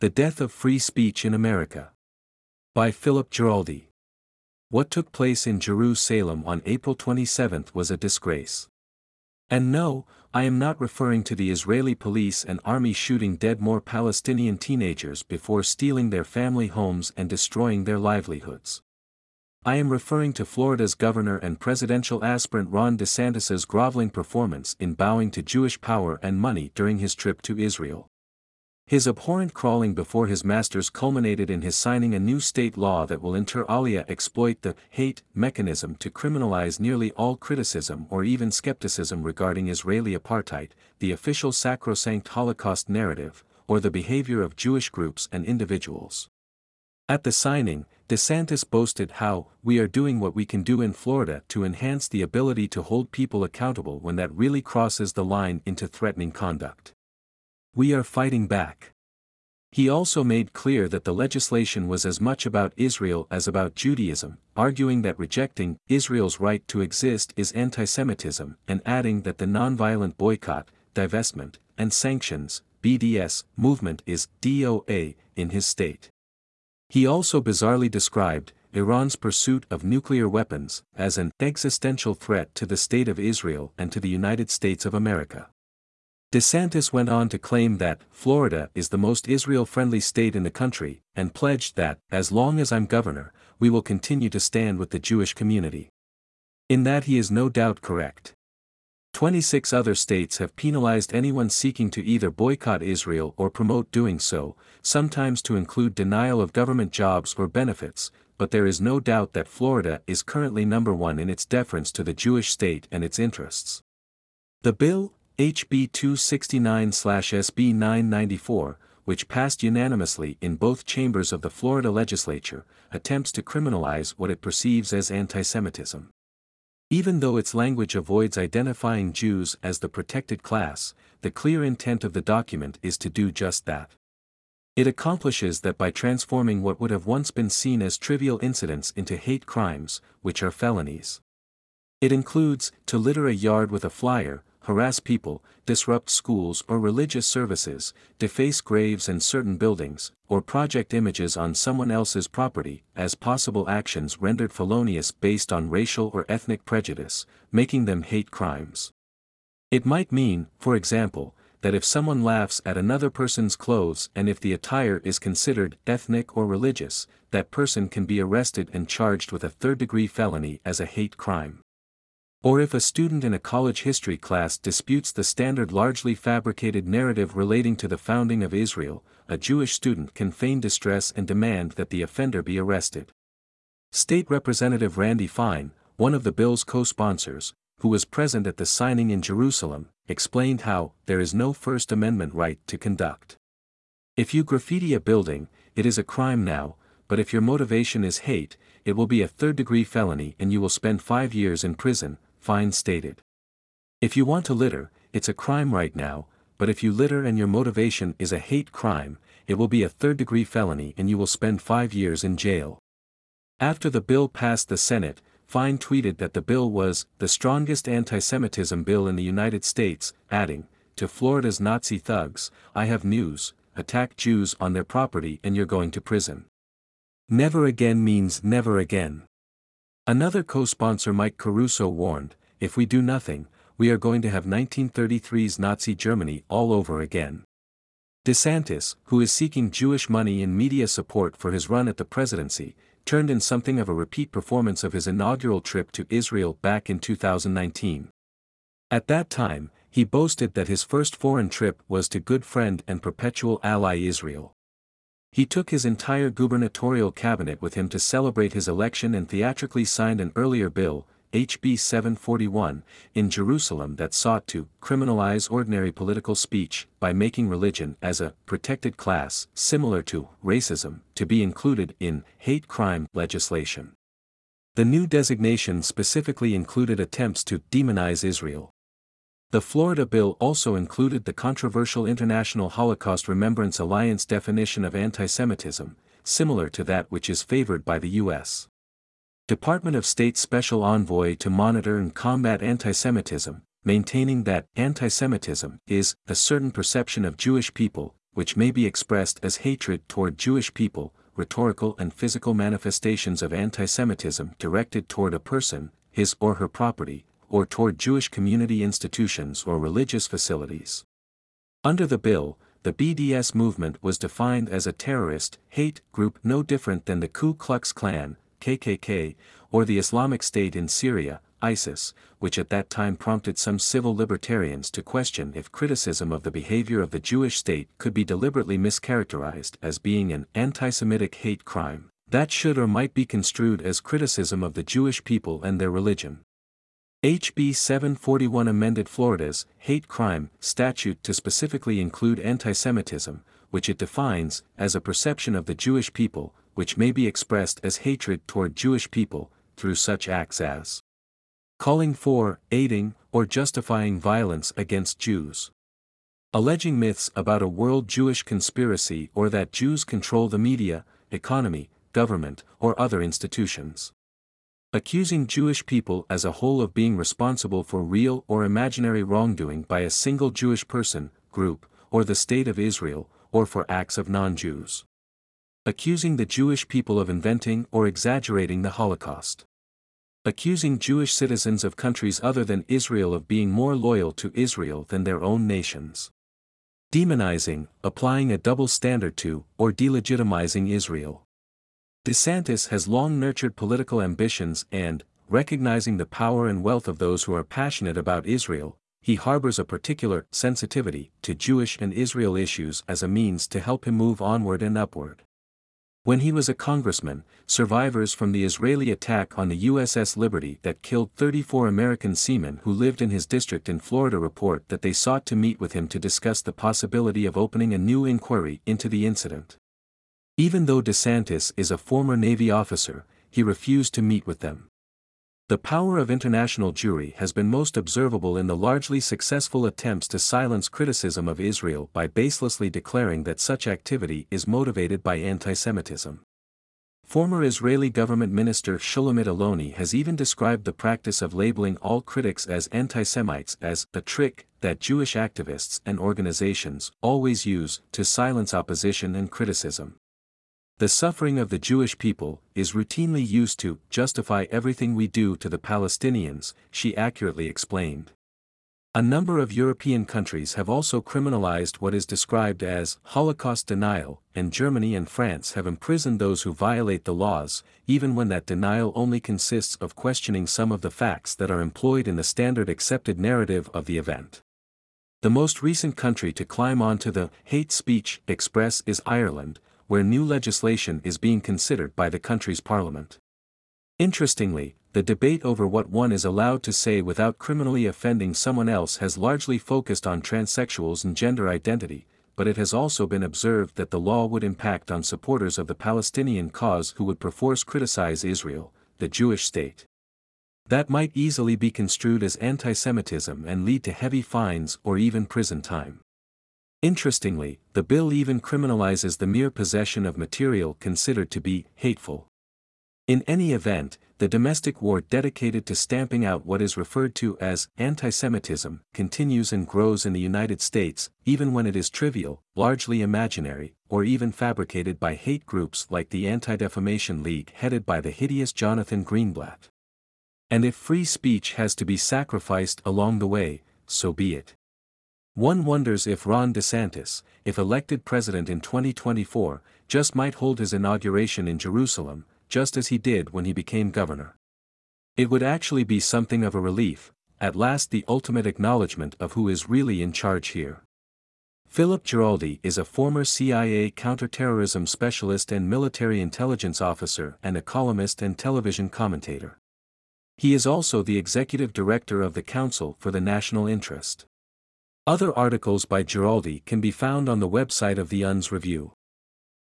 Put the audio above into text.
The Death of Free Speech in America. By Philip Giraldi. What took place in Jerusalem on April 27 was a disgrace. And no, I am not referring to the Israeli police and army shooting dead more Palestinian teenagers before stealing their family homes and destroying their livelihoods. I am referring to Florida's governor and presidential aspirant Ron DeSantis's groveling performance in bowing to Jewish power and money during his trip to Israel. His abhorrent crawling before his masters culminated in his signing a new state law that will inter alia exploit the hate mechanism to criminalize nearly all criticism or even skepticism regarding Israeli apartheid, the official sacrosanct Holocaust narrative, or the behavior of Jewish groups and individuals. At the signing, DeSantis boasted how, "We are doing what we can do in Florida to enhance the ability to hold people accountable when that really crosses the line into threatening conduct. We are fighting back." He also made clear that the legislation was as much about Israel as about Judaism, arguing that rejecting Israel's right to exist is antisemitism, and adding that the nonviolent boycott, divestment, and sanctions (BDS) movement is DOA in his state. He also bizarrely described Iran's pursuit of nuclear weapons as an existential threat to the state of Israel and to the United States of America. DeSantis went on to claim that Florida is the most Israel-friendly state in the country, and pledged that, as long as I'm governor, we will continue to stand with the Jewish community. In that he is no doubt correct. 26 other states have penalized anyone seeking to either boycott Israel or promote doing so, sometimes to include denial of government jobs or benefits, but there is no doubt that Florida is currently number one in its deference to the Jewish state and its interests. The bill, HB 269/SB 994, which passed unanimously in both chambers of the Florida legislature, attempts to criminalize what it perceives as antisemitism. Even though its language avoids identifying Jews as the protected class, the clear intent of the document is to do just that. It accomplishes that by transforming what would have once been seen as trivial incidents into hate crimes, which are felonies. It includes, to litter a yard with a flyer, harass people, disrupt schools or religious services, deface graves and certain buildings, or project images on someone else's property, as possible actions rendered felonious based on racial or ethnic prejudice, making them hate crimes. It might mean, for example, that if someone laughs at another person's clothes and if the attire is considered ethnic or religious, that person can be arrested and charged with a third-degree felony as a hate crime. Or if a student in a college history class disputes the standard largely fabricated narrative relating to the founding of Israel, a Jewish student can feign distress and demand that the offender be arrested. State Representative Randy Fine, one of the bill's co-sponsors, who was present at the signing in Jerusalem, explained how there is no First Amendment right to conduct. If you graffiti a building, it is a crime now, but if your motivation is hate, it will be a third-degree felony and you will spend 5 years in prison, Fine stated. If you want to litter, it's a crime right now, but if you litter and your motivation is a hate crime, it will be a third-degree felony and you will spend 5 years in jail. After the bill passed the Senate, Fine tweeted that the bill was the strongest anti-Semitism bill in the United States, adding, "To Florida's Nazi thugs, I have news, attack Jews on their property and you're going to prison." Never again means never again. Another co-sponsor Mike Caruso warned, "If we do nothing, we are going to have 1933's Nazi Germany all over again." DeSantis, who is seeking Jewish money and media support for his run at the presidency, turned in something of a repeat performance of his inaugural trip to Israel back in 2019. At that time, he boasted that his first foreign trip was to good friend and perpetual ally Israel. He took his entire gubernatorial cabinet with him to celebrate his election and theatrically signed an earlier bill, HB 741, in Jerusalem that sought to criminalize ordinary political speech by making religion as a protected class, similar to racism, to be included in hate crime legislation. The new designation specifically included attempts to demonize Israel. The Florida bill also included the controversial International Holocaust Remembrance Alliance definition of antisemitism, similar to that which is favored by the U.S. Department of State Special Envoy to Monitor and Combat Antisemitism, maintaining that antisemitism is a certain perception of Jewish people, which may be expressed as hatred toward Jewish people, rhetorical and physical manifestations of antisemitism directed toward a person, his or her property, or toward Jewish community institutions or religious facilities. Under the bill, the BDS movement was defined as a terrorist, hate group no different than the Ku Klux Klan, KKK, or the Islamic State in Syria, ISIS, which at that time prompted some civil libertarians to question if criticism of the behavior of the Jewish state could be deliberately mischaracterized as being an anti-Semitic hate crime, that should or might be construed as criticism of the Jewish people and their religion. HB 741 amended Florida's hate crime statute to specifically include antisemitism, which it defines as a perception of the Jewish people, which may be expressed as hatred toward Jewish people, through such acts as calling for, aiding, or justifying violence against Jews. Alleging myths about a world Jewish conspiracy or that Jews control the media, economy, government, or other institutions. Accusing Jewish people as a whole of being responsible for real or imaginary wrongdoing by a single Jewish person, group, or the State of Israel, or for acts of non-Jews. Accusing the Jewish people of inventing or exaggerating the Holocaust. Accusing Jewish citizens of countries other than Israel of being more loyal to Israel than their own nations. Demonizing, applying a double standard to, or delegitimizing Israel. DeSantis has long nurtured political ambitions and, recognizing the power and wealth of those who are passionate about Israel, he harbors a particular sensitivity to Jewish and Israel issues as a means to help him move onward and upward. When he was a congressman, survivors from the Israeli attack on the USS Liberty that killed 34 American seamen who lived in his district in Florida report that they sought to meet with him to discuss the possibility of opening a new inquiry into the incident. Even though DeSantis is a former Navy officer, he refused to meet with them. The power of international Jewry has been most observable in the largely successful attempts to silence criticism of Israel by baselessly declaring that such activity is motivated by antisemitism. Former Israeli government minister Shulamit Aloni has even described the practice of labeling all critics as anti-Semites as a trick that Jewish activists and organizations always use to silence opposition and criticism. The suffering of the Jewish people is routinely used to justify everything we do to the Palestinians, she accurately explained. A number of European countries have also criminalized what is described as Holocaust denial, and Germany and France have imprisoned those who violate the laws, even when that denial only consists of questioning some of the facts that are employed in the standard accepted narrative of the event. The most recent country to climb onto the hate speech express is Ireland, where new legislation is being considered by the country's parliament. Interestingly, the debate over what one is allowed to say without criminally offending someone else has largely focused on transsexuals and gender identity, but it has also been observed that the law would impact on supporters of the Palestinian cause who would perforce criticize Israel, the Jewish state. That might easily be construed as anti-Semitism and lead to heavy fines or even prison time. Interestingly, the bill even criminalizes the mere possession of material considered to be hateful. In any event, the domestic war dedicated to stamping out what is referred to as anti-Semitism continues and grows in the United States, even when it is trivial, largely imaginary, or even fabricated by hate groups like the Anti-Defamation League headed by the hideous Jonathan Greenblatt. And if free speech has to be sacrificed along the way, so be it. One wonders if Ron DeSantis, if elected president in 2024, just might hold his inauguration in Jerusalem, just as he did when he became governor. It would actually be something of a relief, at last the ultimate acknowledgement of who is really in charge here. Philip Giraldi is a former CIA counterterrorism specialist and military intelligence officer and a columnist and television commentator. He is also the executive director of the Council for the National Interest. Other articles by Giraldi can be found on the website of the UNS Review.